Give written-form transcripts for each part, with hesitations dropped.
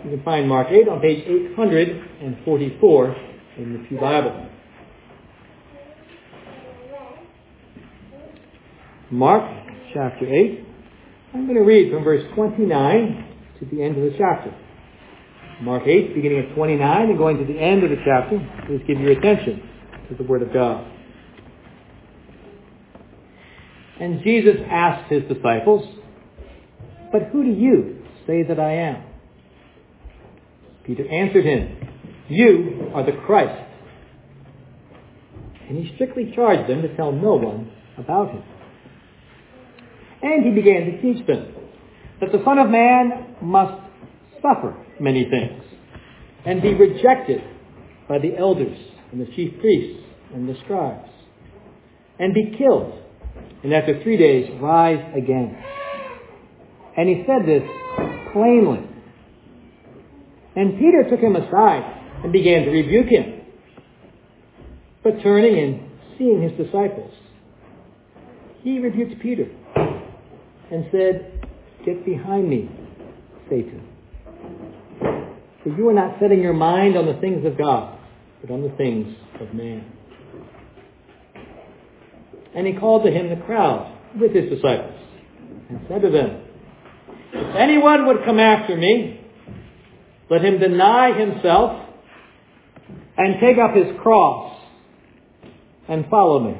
You can find Mark 8 on page 844 in the Pew Bible. Mark chapter 8. I'm going to read from verse 29 to the end of the chapter. Mark 8, beginning at 29 and going to the end of the chapter. Please give your attention to the Word of God. And Jesus asked his disciples, "But who do you say that I am?" Peter answered him, "You are the Christ." And he strictly charged them to tell no one about him. And he began to teach them that the Son of Man must suffer many things and be rejected by the elders and the chief priests and the scribes and be killed and after 3 days rise again. And he said this plainly. And Peter took him aside and began to rebuke him. But turning and seeing his disciples, he rebuked Peter and said, "Get behind me, Satan. For you are not setting your mind on the things of God, but on the things of man." And he called to him the crowd with his disciples and said to them, "If anyone would come after me, let him deny himself and take up his cross and follow me.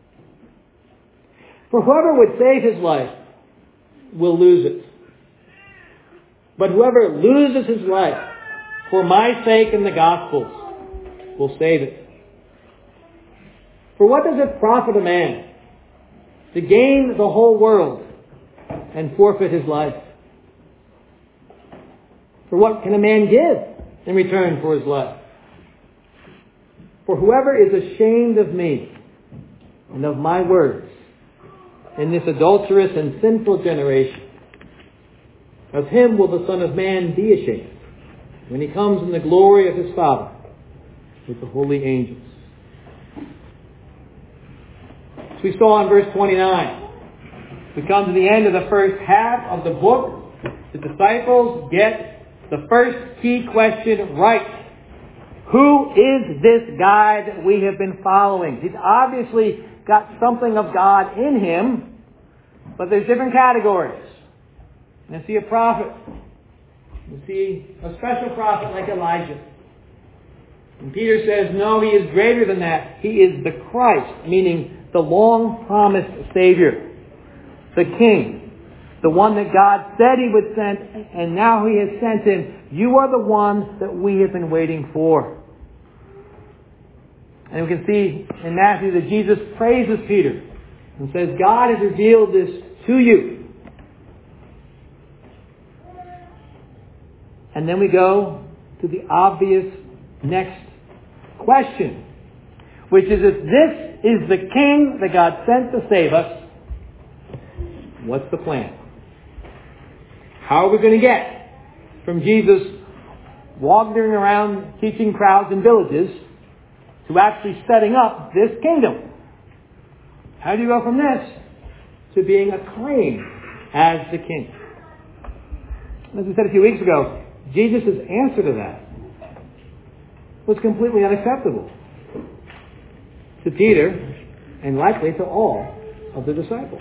For whoever would save his life will lose it. But whoever loses his life for my sake and the gospel's will save it. For what does it profit a man to gain the whole world and forfeit his life? For what can a man give in return for his life? For whoever is ashamed of me and of my words in this adulterous and sinful generation, of him will the Son of Man be ashamed when he comes in the glory of his Father with the holy angels." As we saw in verse 29, we come to the end of the first half of the book. The disciples get the first key question right. Who is this guy that we have been following? He's obviously got something of God in him, but there's different categories. You see a prophet. You see a special prophet like Elijah. And Peter says, no, he is greater than that. He is the Christ, meaning the long-promised Savior, the King, the one that God said he would send, and now he has sent him. You are the one that we have been waiting for. And we can see in Matthew that Jesus praises Peter and says, God has revealed this to you. And then we go to the obvious next question, which is, if this is the King that God sent to save us, what's the plan? How are we going to get from Jesus wandering around teaching crowds in villages to actually setting up this kingdom? How do you go from this to being acclaimed as the King? As we said a few weeks ago, Jesus' answer to that was completely unacceptable to Peter and likely to all of the disciples.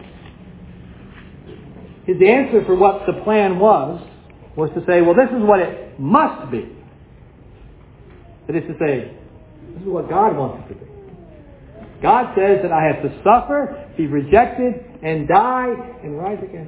His answer for what the plan was to say, well, this is what it must be. That is to say, this is what God wants it to be. God says that I have to suffer, be rejected, and die, and rise again.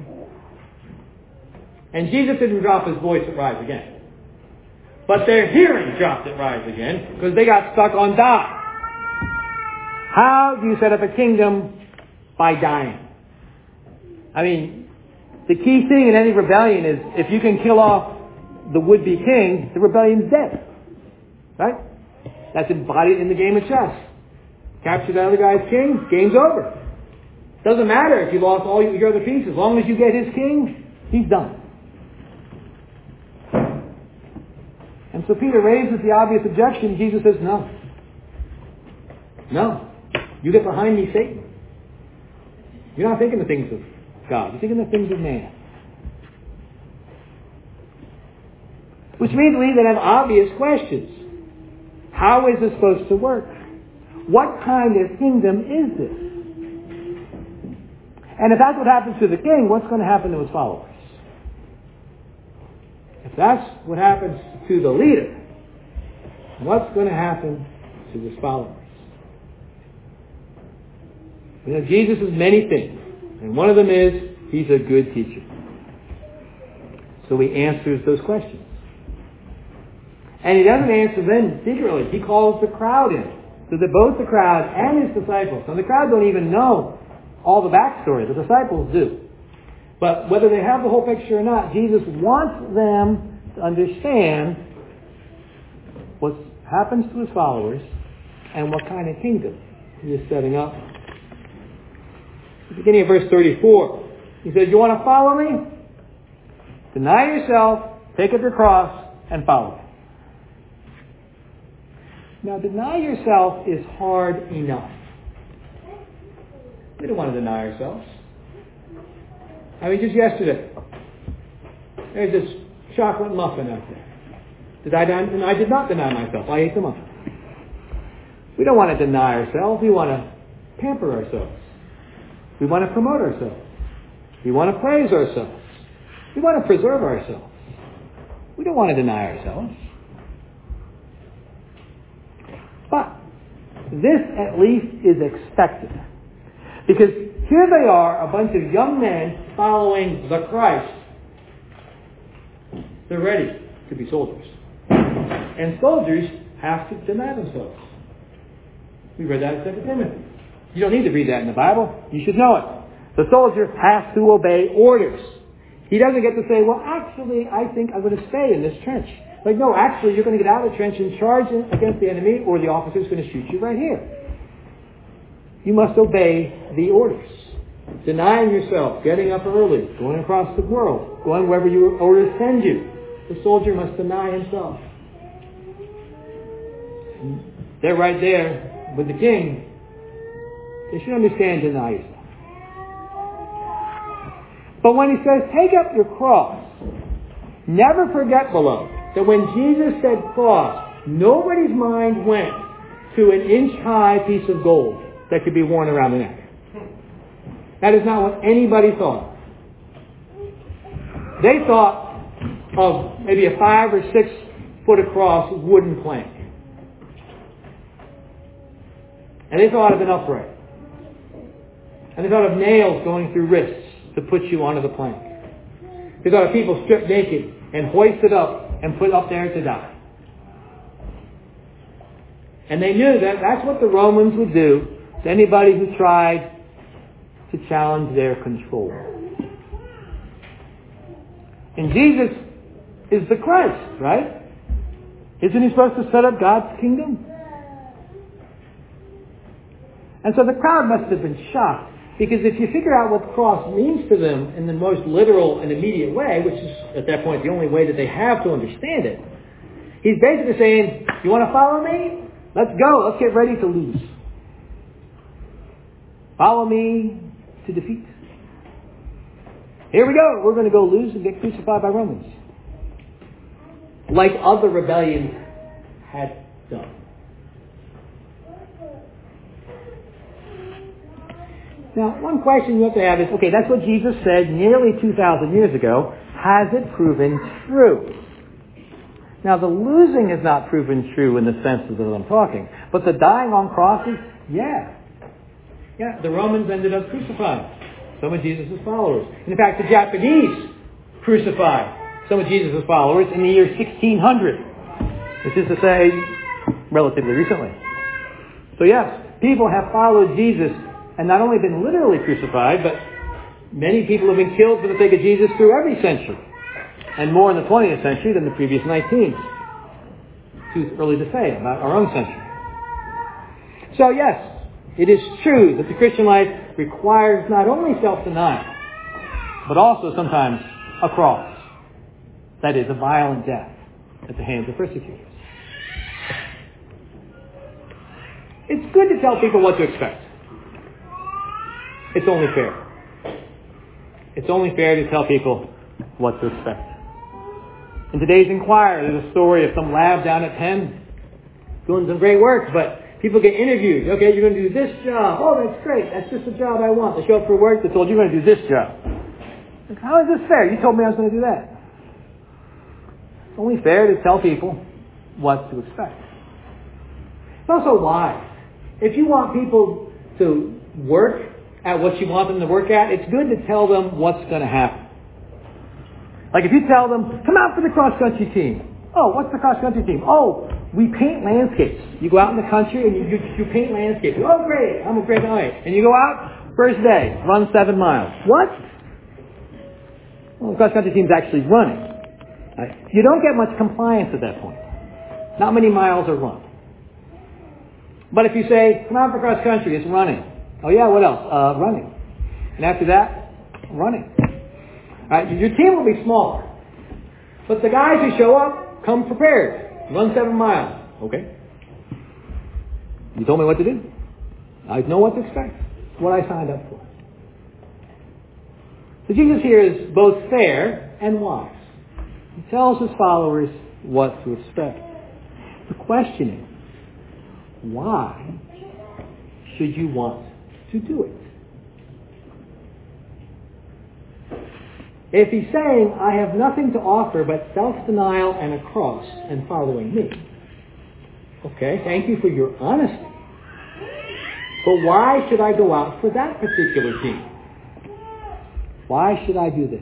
And Jesus didn't drop his voice at rise again. But their hearing dropped at rise again because they got stuck on die. How do you set up a kingdom? By dying. I mean, the key thing in any rebellion is if you can kill off the would-be king, the rebellion's dead. Right? That's embodied in the game of chess. Capture the other guy's king, game's over. Doesn't matter if you lost all your other pieces. As long as you get his king, he's done. And so Peter raises the obvious objection. Jesus says, no. No. You get behind me, Satan. You're not thinking the things of God. You're thinking the things of man. Which means we then have obvious questions. How is this supposed to work? What kind of kingdom is this? And if that's what happens to the king, what's going to happen to his followers? If that's what happens to the leader, what's going to happen to his followers? Jesus is many things. And one of them is, he's a good teacher. So he answers those questions. And he doesn't answer them secretly. He calls the crowd in. So that both the crowd and his disciples, and the crowd don't even know all the backstory. The disciples do. But whether they have the whole picture or not, Jesus wants them to understand what happens to his followers and what kind of kingdom he is setting up. Beginning of verse 34, he says, you want to follow me? Deny yourself, take up your cross, and follow me. Now, deny yourself is hard enough. We don't want to deny ourselves. I mean, just yesterday, there's this chocolate muffin out there. I did not deny myself. I ate the muffin. We don't want to deny ourselves. We want to pamper ourselves. We want to promote ourselves. We want to praise ourselves. We want to preserve ourselves. We don't want to deny ourselves. But this at least is expected. Because here they are, a bunch of young men following the Christ. They're ready to be soldiers. And soldiers have to deny themselves. We read that in 2 Timothy. You don't need to read that in the Bible. You should know it. The soldier has to obey orders. He doesn't get to say, well, actually, I think I'm going to stay in this trench. Like, no, actually, you're going to get out of the trench and charge against the enemy, or the officer's going to shoot you right here. You must obey the orders. Denying yourself, getting up early, going across the world, going wherever your orders send you. The soldier must deny himself. And they're right there with the king. They should understand deny yourself. But when he says, take up your cross, never forget, beloved, that when Jesus said cross, nobody's mind went to an inch-high piece of gold that could be worn around the neck. That is not what anybody thought. They thought of maybe a 5 or 6 foot across wooden plank. And they thought of an upright. And they thought of nails going through wrists to put you onto the plank. They thought of people stripped naked and hoisted up and put up there to die. And they knew that that's what the Romans would do to anybody who tried to challenge their control. And Jesus is the Christ, right? Isn't he supposed to set up God's kingdom? And so the crowd must have been shocked. Because if you figure out what the cross means to them in the most literal and immediate way, which is at that point the only way that they have to understand it, he's basically saying, you want to follow me? Let's go. Let's get ready to lose. Follow me to defeat. Here we go. We're going to go lose and get crucified by Romans. Like other rebellions had done. Now, one question you have to have is, okay, that's what Jesus said nearly 2,000 years ago. Has it proven true? Now, the losing is not proven true in the senses that I'm talking. But the dying on crosses, yeah. Yeah, the Romans ended up crucifying some of Jesus' followers. In fact, the Japanese crucified some of Jesus' followers in the year 1600. This is to say, relatively recently. So yes, people have followed Jesus and not only been literally crucified, but many people have been killed for the sake of Jesus through every century. And more in the 20th century than the previous 19. Too early to say about our own century. So yes, it is true that the Christian life requires not only self-denial, but also sometimes a cross. That is, a violent death at the hands of persecutors. It's good to tell people what to expect. It's only fair. It's only fair to tell people what to expect. In today's Inquirer, there's a story of some lab down at Penn doing some great work, but people get interviewed. Okay, you're going to do this job. Oh, that's great. That's just the job I want. They show up for work. They're told, you're going to do this job. Like, how is this fair? You told me I was going to do that. It's only fair to tell people what to expect. It's also wise. If you want people to work at what you want them to work at, it's good to tell them what's going to happen. Like if you tell them, come out for the cross-country team. Oh, what's the cross-country team? Oh, we paint landscapes. You go out in the country and you paint landscapes. Oh, great. I'm a great guy. And you go out, first day, run 7 miles. What? Well, the cross-country team's actually running. You don't get much compliance at that point. Not many miles are run. But if you say, come out for cross-country, it's running. Oh yeah, what else? Running. And after that, running. All right, your team will be smaller. But the guys who show up, come prepared. Run 7 miles. Okay. You told me what to do. I know what to expect. It's what I signed up for. So Jesus here is both fair and wise. He tells his followers what to expect. The question is, why should you want to do it? If he's saying, I have nothing to offer but self-denial and a cross and following me, okay, thank you for your honesty. But why should I go out for that particular team? Why should I do this?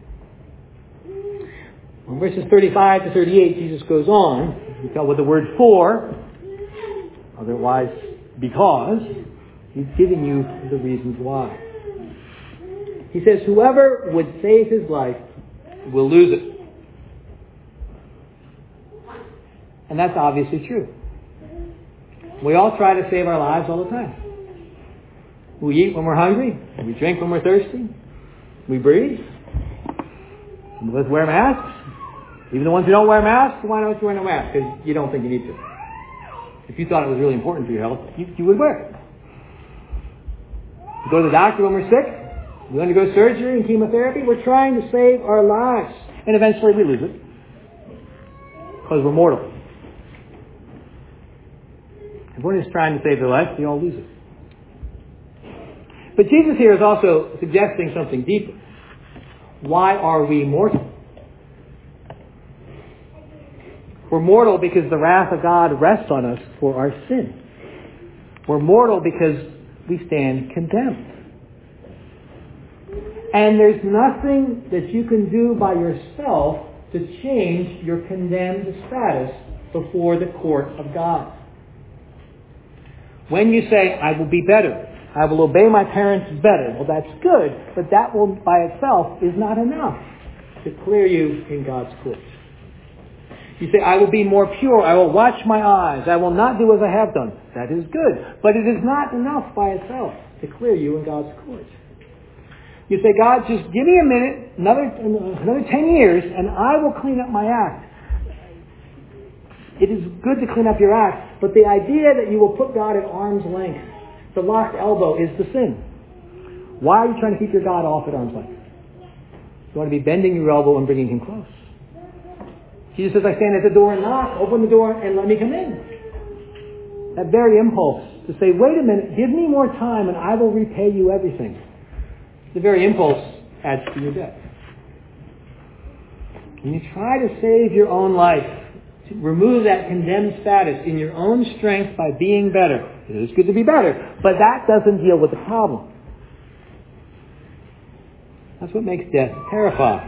In verses 35 to 38, Jesus goes on. You tell with the word for, otherwise because, he's giving you the reasons why. He says, whoever would save his life will lose it. And that's obviously true. We all try to save our lives all the time. We eat when we're hungry. We drink when we're thirsty. We breathe. Some of us wear masks. Even the ones who don't wear masks, why don't you wear no mask? Because you don't think you need to. If you thought it was really important for your health, you would wear it. We go to the doctor when we're sick. We undergo surgery and chemotherapy. We're trying to save our lives. And eventually we lose it. Because we're mortal. If one is trying to save their life, we all lose it. But Jesus here is also suggesting something deeper. Why are we mortal? We're mortal because the wrath of God rests on us for our sin. We're mortal because we stand condemned. And there's nothing that you can do by yourself to change your condemned status before the court of God. When you say, I will be better, I will obey my parents better, well, that's good, but that will by itself is not enough to clear you in God's court. You say, I will be more pure, I will watch my eyes, I will not do as I have done. That is good, but it is not enough by itself to clear you in God's court. You say, God, just give me a minute, another 10 years, and I will clean up my act. It is good to clean up your act, but the idea that you will put God at arm's length, the locked elbow, is the sin. Why are you trying to keep your God off at arm's length? You want to be bending your elbow and bringing him close. Jesus says, I stand at the door and knock, open the door and let me come in. That very impulse to say, wait a minute, give me more time and I will repay you everything. The very impulse adds to your debt. When you try to save your own life, to remove that condemned status in your own strength by being better, it is good to be better, but that doesn't deal with the problem. That's what makes death terrifying.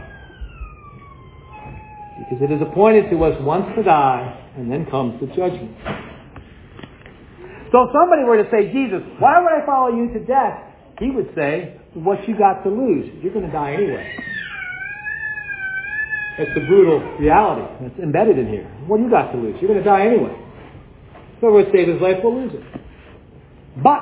Because it is appointed to us once to die, and then comes the judgment. So if somebody were to say, Jesus, why would I follow you to death? He would say, what you got to lose? You're going to die anyway. That's the brutal reality that's embedded in here. What do you got to lose? You're going to die anyway. Whoever would save his life will lose it. But,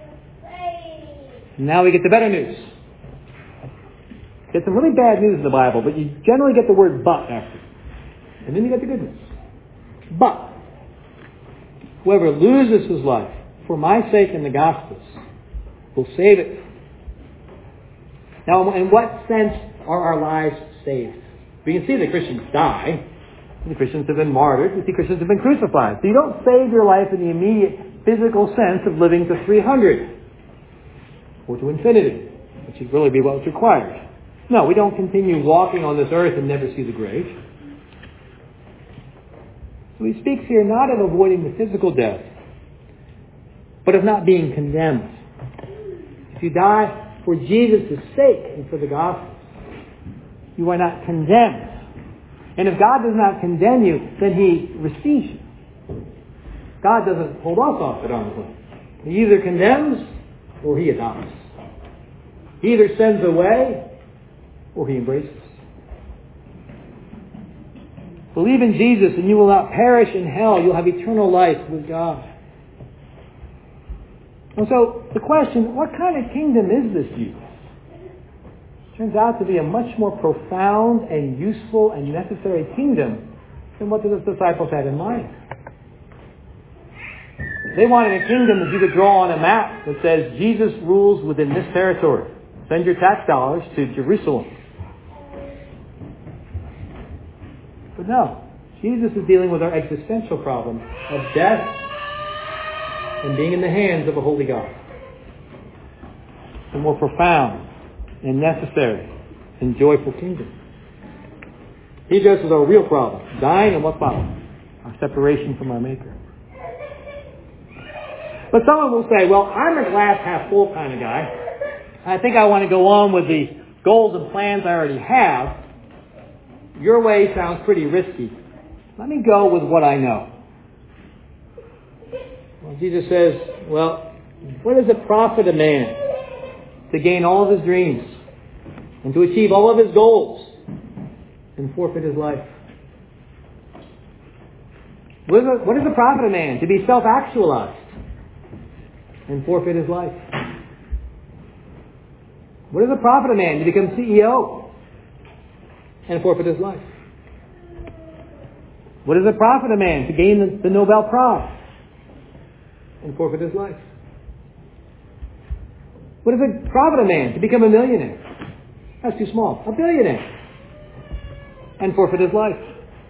now we get the better news. Get some really bad news in the Bible, but you generally get the word but after. And then you get the good news. But, whoever loses his life for my sake and the gospel's will save it. Now, in what sense are our lives saved? We can see that Christians die. The Christians have been martyred. We see Christians have been crucified. So you don't save your life in the immediate physical sense of living to 300 or to infinity, which would really be what's required. No, we don't continue walking on this earth and never see the grave. So he speaks here not of avoiding the physical death, but of not being condemned. If you die for Jesus' sake and for the gospel, you are not condemned. And if God does not condemn you, then He receives you. God doesn't hold us off at arm's length. He either condemns or He adopts. He either sends away or He embraces. Believe in Jesus and you will not perish in hell. You'll have eternal life with God. And so the question, what kind of kingdom is this to you? Turns out to be a much more profound and useful and necessary kingdom than what the disciples had in mind. They wanted a kingdom that you could draw on a map that says Jesus rules within this territory. Send your tax dollars to Jerusalem. But no, Jesus is dealing with our existential problem of death and being in the hands of a holy God. The more profound and necessary and joyful kingdom. He addresses our real problem, dying and what follows? Our separation from our Maker. But someone will say, well, I'm a glass half full kind of guy. I think I want to go on with the goals and plans I already have. Your way sounds pretty risky. Let me go with what I know. Well, Jesus says, well, what does it profit a man to gain all of his dreams and to achieve all of his goals and forfeit his life? What does it profit a man to be self-actualized and forfeit his life? What does it profit a man to become CEO and forfeit his life? What does it profit a man to gain the Nobel Prize and forfeit his life? What does it profit a man to become a millionaire? That's too small. A billionaire. And forfeit his life.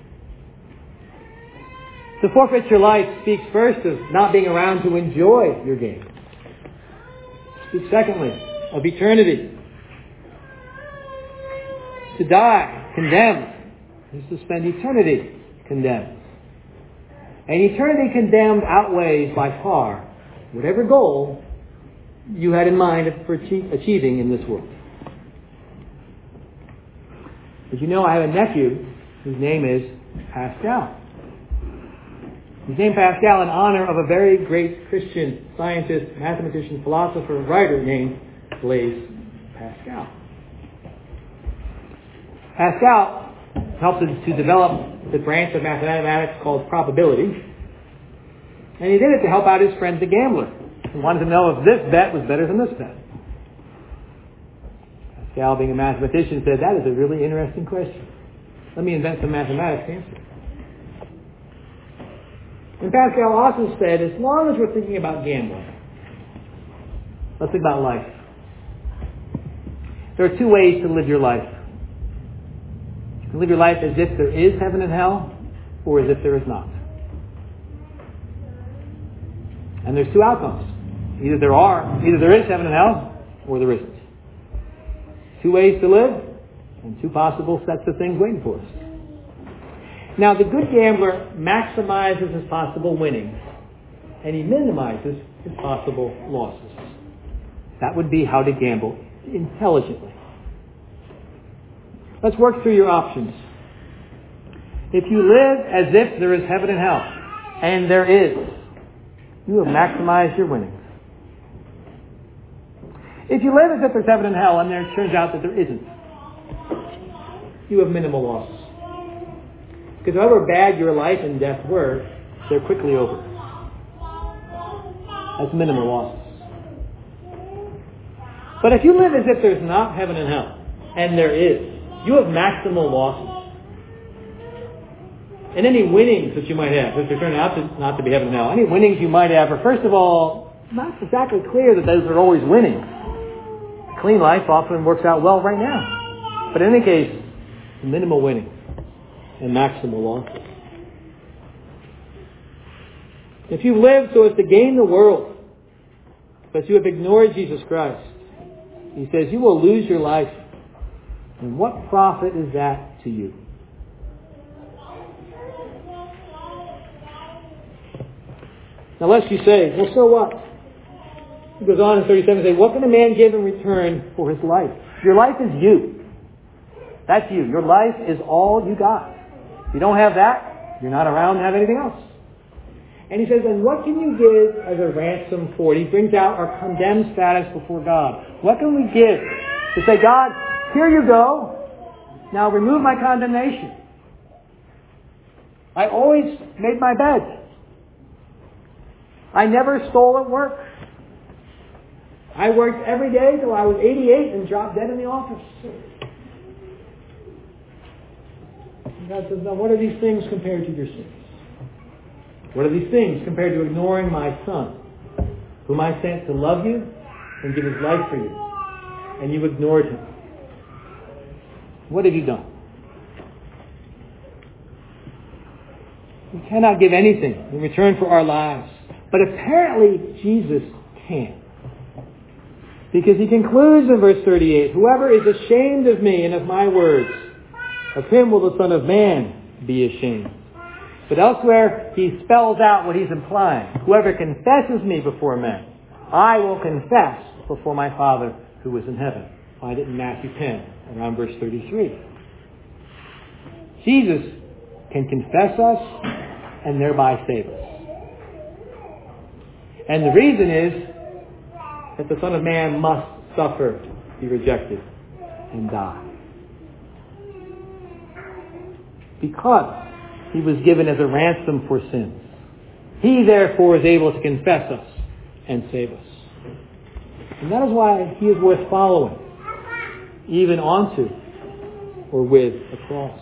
To forfeit your life speaks first of not being around to enjoy your gain. Speaks secondly of eternity. To die condemned is to spend eternity condemned. And eternity condemned outweighs by far whatever goal you had in mind for achieving in this world. As you know, I have a nephew whose name is Pascal. He's named Pascal in honor of a very great Christian scientist, mathematician, philosopher, writer named Blaise Pascal. Pascal helped to develop the branch of mathematics called probability. And he did it to help out his friend the gambler. He wanted to know if this bet was better than this bet. Pascal, being a mathematician, said, that is a really interesting question. Let me invent some mathematics to answer it. And Pascal also said, as long as we're thinking about gambling, let's think about life. There are two ways to live your life. You can live your life as if there is heaven and hell, or as if there is not. And there's two outcomes. Either there is heaven and hell, or there isn't. Two ways to live, and two possible sets of things waiting for us. Now, the good gambler maximizes his possible winnings, and he minimizes his possible losses. That would be how to gamble intelligently. Let's work through your options. If you live as if there is heaven and hell, and there is, you have maximized your winnings. If you live as if there's heaven and hell, and it turns out that there isn't, you have minimal losses. Because however bad your life and death were, they're quickly over. That's minimal losses. But if you live as if there's not heaven and hell, and there is, you have maximal losses. And any winnings that you might have, if they turn out not to be heaven and hell, any winnings you might have are, first of all, not exactly clear that those are always winning. A clean life often works out well right now. But in any case, minimal winning and maximal losses. If you live so as to gain the world, but you have ignored Jesus Christ, he says you will lose your life. And what profit is that to you? Now lest you say, well, so what? He goes on in 37 and say, what can a man give in return for his life? Your life is you. That's you. Your life is all you got. If you don't have that, you're not around to have anything else. And he says, and what can you give as a ransom for it? He brings out our condemned status before God. What can we give to say, God, here you go. Now remove my condemnation. I always made my bed. I never stole at work. I worked every day till I was 88 and dropped dead in the office. And God says, now what are these things compared to your sins? What are these things compared to ignoring my Son, whom I sent to love you and give his life for you? And you ignored him. What have you done? We cannot give anything in return for our lives. But apparently Jesus can. Because he concludes in verse 38, whoever is ashamed of me and of my words, of him will the Son of Man be ashamed. But elsewhere, he spells out what he's implying. Whoever confesses me before men, I will confess before my Father who is in heaven. Find it in Matthew 10, around verse 33. Jesus can confess us and thereby save us. And the reason is that the Son of Man must suffer, be rejected, and die. Because he was given as a ransom for sins. He therefore is able to confess us and save us. And that is why he is worth following, even onto or with a cross.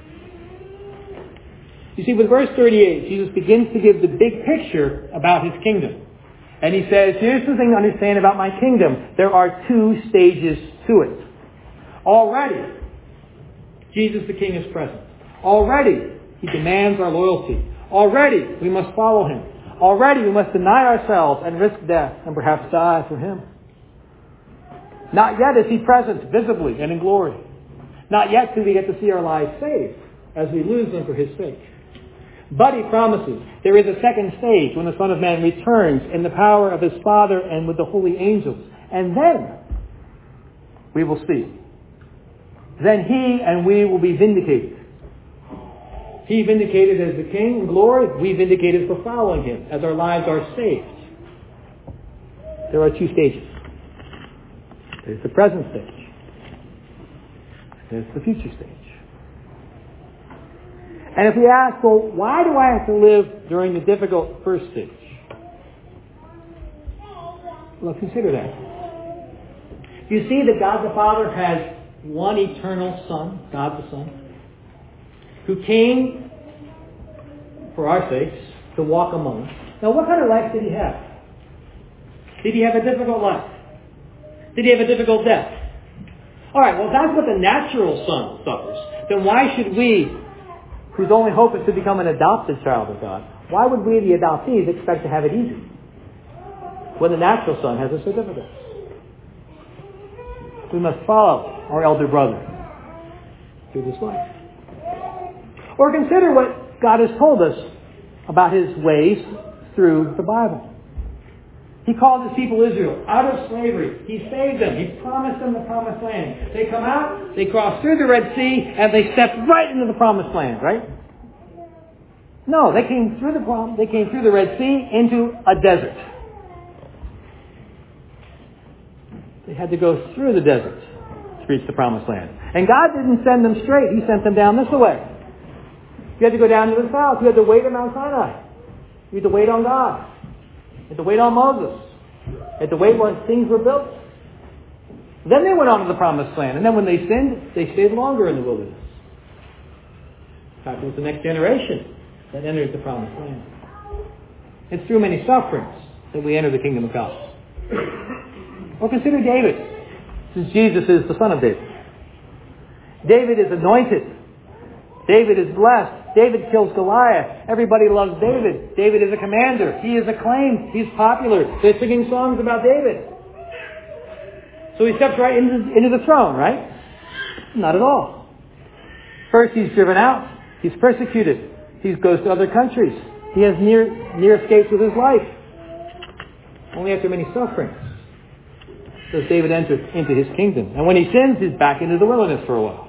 You see, with verse 38, Jesus begins to give the big picture about his kingdom. And he says, here's the thing to understand about my kingdom. There are two stages to it. Already, Jesus the King is present. Already, he demands our loyalty. Already, we must follow him. Already, we must deny ourselves and risk death and perhaps die for him. Not yet is he present visibly and in glory. Not yet do we get to see our lives saved as we lose them for his sake. But he promises there is a second stage when the Son of Man returns in the power of his Father and with the holy angels. And then we will see. Then he and we will be vindicated. He vindicated as the King in glory. We vindicated for following him as our lives are saved. There are two stages. There's the present stage. There's the future stage. And if we ask, well, why do I have to live during the difficult first stage? Well, consider that. You see that God the Father has one eternal Son, God the Son, who came for our sakes to walk among us. Now, what kind of life did he have? Did he have a difficult life? Did he have a difficult death? All right, well, if that's what the natural Son suffers, then why should we, whose only hope is to become an adopted child of God, why would we, the adoptees, expect to have it easy when the natural Son has it so difficult? We must follow our elder brother through this life. Or consider what God has told us about his ways through the Bible. He called his people Israel out of slavery. He saved them. He promised them the promised land. They come out, they cross through the Red Sea, and they step right into the promised land, right? No, they came through the Red Sea into a desert. They had to go through the desert to reach the promised land. And God didn't send them straight. He sent them down this way. You had to go down to the south. You had to wait on Mount Sinai. You had to wait on God. You had to wait on Moses. You had to wait while things were built. Then they went on to the promised land. And then when they sinned, they stayed longer in the wilderness. In fact, it was the next generation that entered the promised land. It's through many sufferings that we enter the kingdom of God. Or consider David, since Jesus is the son of David. David is anointed. David is blessed. David kills Goliath. Everybody loves David. David is a commander. He is acclaimed. He's popular. They're singing songs about David. So he steps right into the throne, right? Not at all. First he's driven out. He's persecuted. He goes to other countries. He has near escapes with his life. Only after many sufferings does David enter into his kingdom. And when he sins, he's back into the wilderness for a while.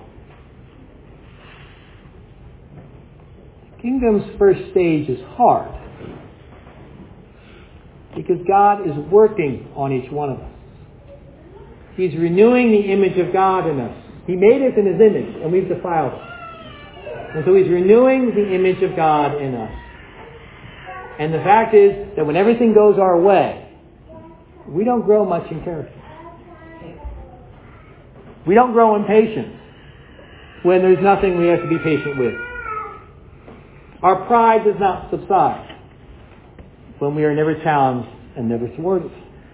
Kingdom's first stage is hard because God is working on each one of us. He's renewing the image of God in us. He made us in His image, and we've defiled it. And so He's renewing the image of God in us. And the fact is that when everything goes our way, we don't grow much in character. We don't grow in patience when there's nothing we have to be patient with. Our pride does not subside when we are never challenged and never thwarted.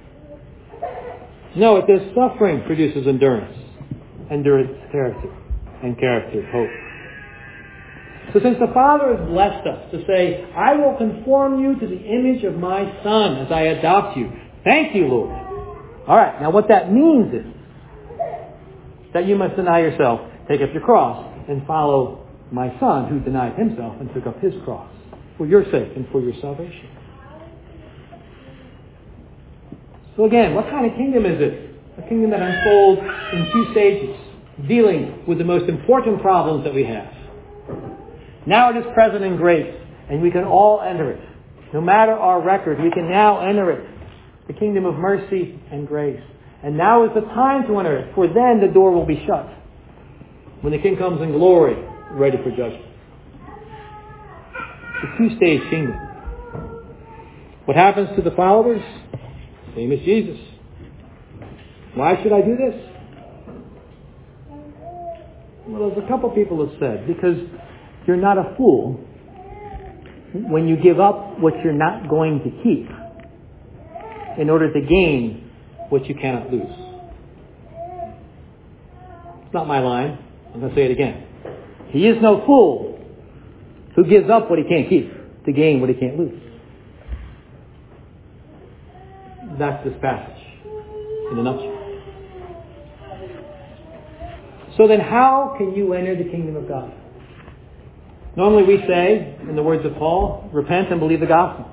No, it does suffering produces endurance. Endurance, character. And character, hope. So since the Father has blessed us to say, I will conform you to the image of my Son as I adopt you. Thank you, Lord. All right, now what that means is that you must deny yourself, take up your cross, and follow my Son who denied himself and took up his cross for your sake and for your salvation. So again, what kind of kingdom is it? A kingdom that unfolds in two stages, dealing with the most important problems that we have. Now it is present in grace, and we can all enter it. No matter our record, we can now enter it. The kingdom of mercy and grace. And now is the time to enter it, for then the door will be shut. When the King comes in glory, ready for judgment. It's a two-stage kingdom. What happens to the followers? Same as Jesus. Why should I do this? Well, there's a couple people have said, because you're not a fool when you give up what you're not going to keep in order to gain what you cannot lose. It's not my line. I'm going to say it again. He is no fool who gives up what he can't keep to gain what he can't lose. That's this passage in a nutshell. So then how can you enter the kingdom of God? Normally we say, in the words of Paul, repent and believe the gospel.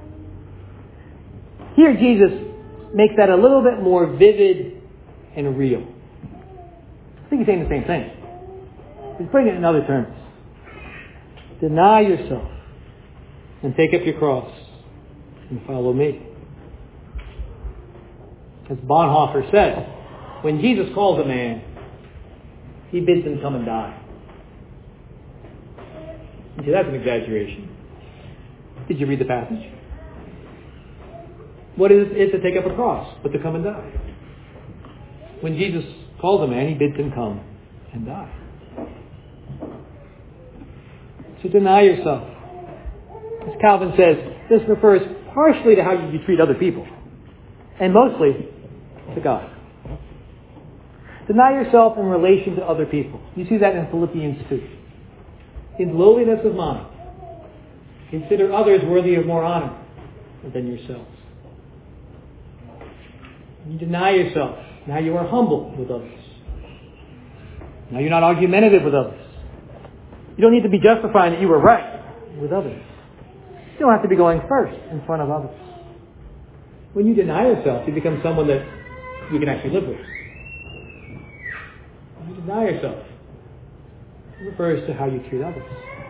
Here Jesus makes that a little bit more vivid and real. I think he's saying the same thing. He's putting it in other terms. Deny yourself and take up your cross and follow me. As Bonhoeffer said, when Jesus calls a man, he bids him come and die. You see, that's an exaggeration. Did you read the passage? What is it to take up a cross but to come and die? When Jesus calls a man, he bids him come and die. So deny yourself. As Calvin says, this refers partially to how you treat other people, and mostly to God. Deny yourself in relation to other people. You see that in Philippians 2. In lowliness of mind, consider others worthy of more honor than yourselves. You deny yourself. Now you are humble with others. Now you're not argumentative with others. You don't need to be justifying that you were right with others. You don't have to be going first in front of others. When you deny yourself, you become someone that you can actually live with. When you deny yourself, it refers to how you treat others.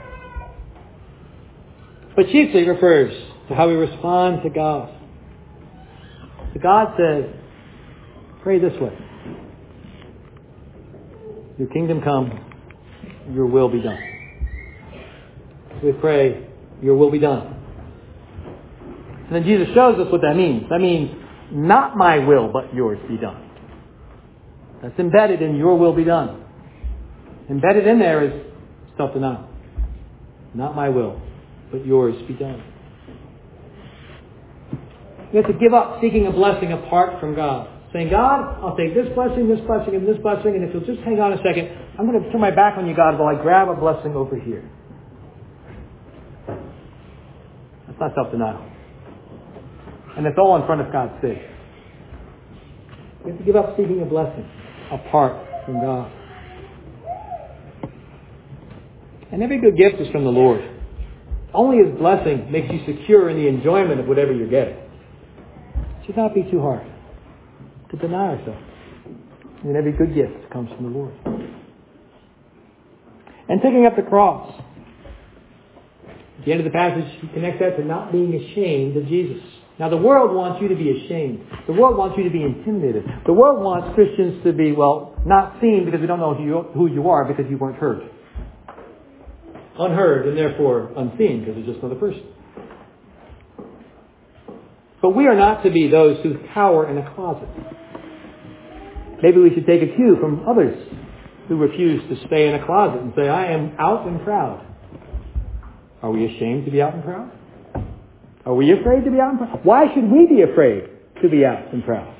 But chiefly it refers to how we respond to God. So God says, pray this way. Your kingdom come, your will be done. So we pray, your will be done. And then Jesus shows us what that means. That means, not my will, but yours be done. That's embedded in your will be done. Embedded in there is self-denial. Not my will, but yours be done. You have to give up seeking a blessing apart from God. Saying, God, I'll take this blessing, and this blessing, and if you'll just hang on a second, I'm going to turn my back on you, God, while I grab a blessing over here. That's not self-denial. And it's all in front of God's face. We have to give up seeking a blessing apart from God. And every good gift is from the Lord. Only His blessing makes you secure in the enjoyment of whatever you're getting. It should not be too hard to deny ourselves. And every good gift comes from the Lord. And taking up the cross. At the end of the passage, he connects that to not being ashamed of Jesus. Now, the world wants you to be ashamed. The world wants you to be intimidated. The world wants Christians to be, not seen because we don't know who you are because you weren't heard. Unheard and therefore unseen because you're just another person. But we are not to be those who cower in a closet. Maybe we should take a cue from others who refuse to stay in a closet and say, I am out and proud. Are we ashamed to be out and proud? Are we afraid to be out and proud? Why should we be afraid to be out and proud?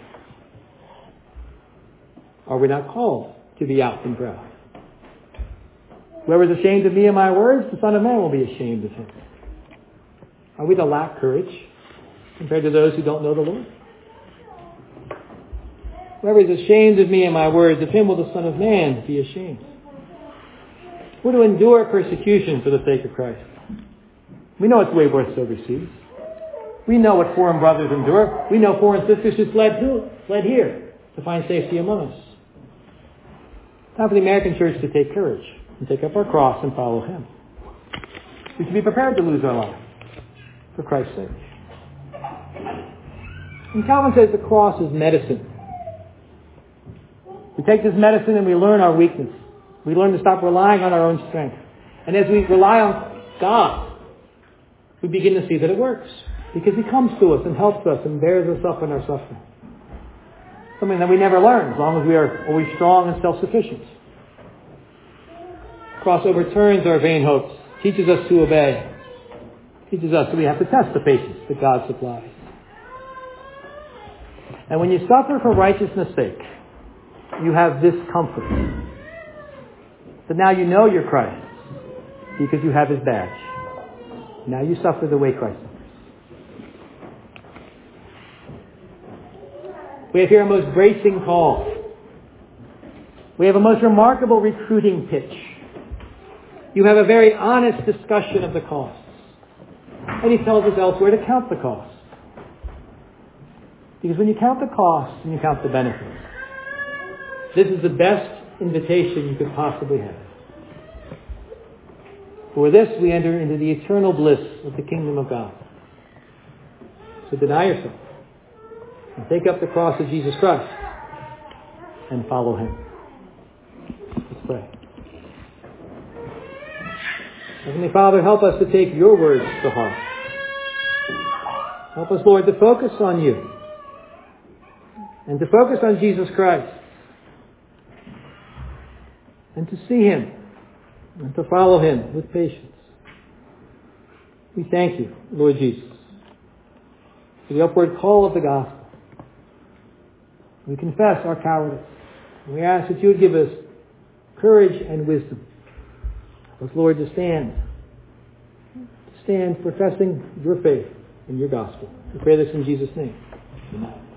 Are we not called to be out and proud? Whoever is ashamed of me and my words, the Son of Man will be ashamed of him. Are we to lack courage compared to those who don't know the Lord? Whoever is ashamed of me and my words, of him will the Son of Man be ashamed. We're to endure persecution for the sake of Christ. We know it's way worse overseas. We know what foreign brothers endure. We know foreign sisters who fled here to find safety among us. Time for the American church to take courage and take up our cross and follow Him. We should be prepared to lose our life for Christ's sake. And Calvin says the cross is medicine. We take this medicine and we learn our weakness. We learn to stop relying on our own strength. And as we rely on God, we begin to see that it works. Because He comes to us and helps us and bears us up in our suffering. Something that we never learn as long as we are always strong and self-sufficient. The cross overturns our vain hopes, teaches us to obey, teaches us that we have to test the patience that God supplies. And when you suffer for righteousness' sake, you have this comfort. That now you know you're Christ's because you have His badge. Now you suffer the way Christ suffers. We have here a most bracing call. We have a most remarkable recruiting pitch. You have a very honest discussion of the costs. And He tells us elsewhere to count the costs. Because when you count the costs and you count the benefits, this is the best invitation you could possibly have. For this we enter into the eternal bliss of the kingdom of God. So deny yourself and take up the cross of Jesus Christ and follow Him. Let's pray. Heavenly Father, help us to take Your words to heart. Help us, Lord, to focus on You and to focus on Jesus Christ and to see Him and to follow Him with patience. We thank You, Lord Jesus, for the upward call of the gospel. We confess our cowardice. And we ask that You would give us courage and wisdom. Help us, Lord, to stand professing Your faith in Your gospel. We pray this in Jesus' name. Amen.